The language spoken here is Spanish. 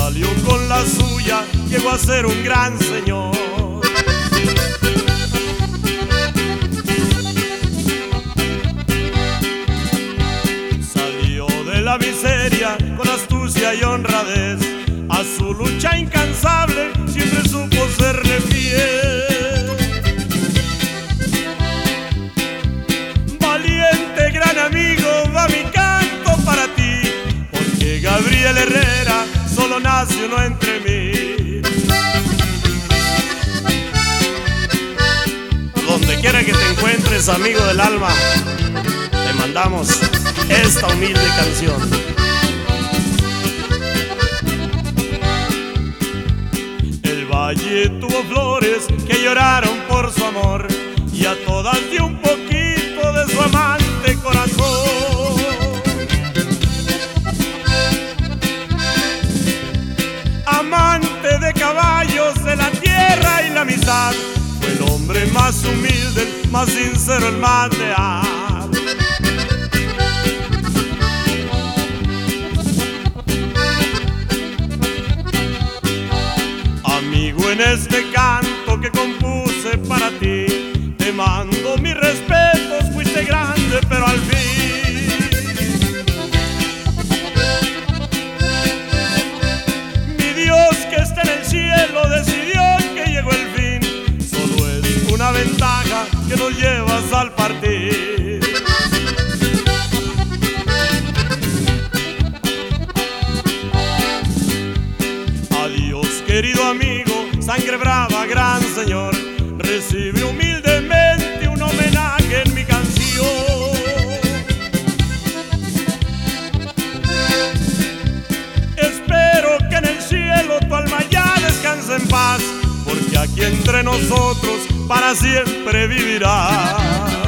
salió con la suya, llegó a ser un gran señor. Salió de la miseria con astucia y honradez, a su lucha incansable siempre supo serle fiel. Valiente, gran amigo, va mi canto para ti, porque Gabriel Herrera solo nace uno entre mí. Donde quiera que te encuentres, amigo del alma, te mandamos esta humilde canción. El valle tuvo flores que lloraron por su amor, y a todas dio un poquito de su amante corazón. Amante de caballos, de la tierra y la amistad, fue el hombre más humilde, el más sincero, el más leal. Amigo, en este canto que compuse para ti, te mando mis respetos, fuiste grande pero al fin. Mi Dios que está en el cielo decidió que llegó el fin, solo es una ventaja que nos llevas al partir. Adiós, querido amigo, sangre brava, gran señor, recibe humildemente un homenaje en mi canción. Espero que en el cielo tu alma ya descanse en paz, porque aquí entre nosotros para siempre vivirás.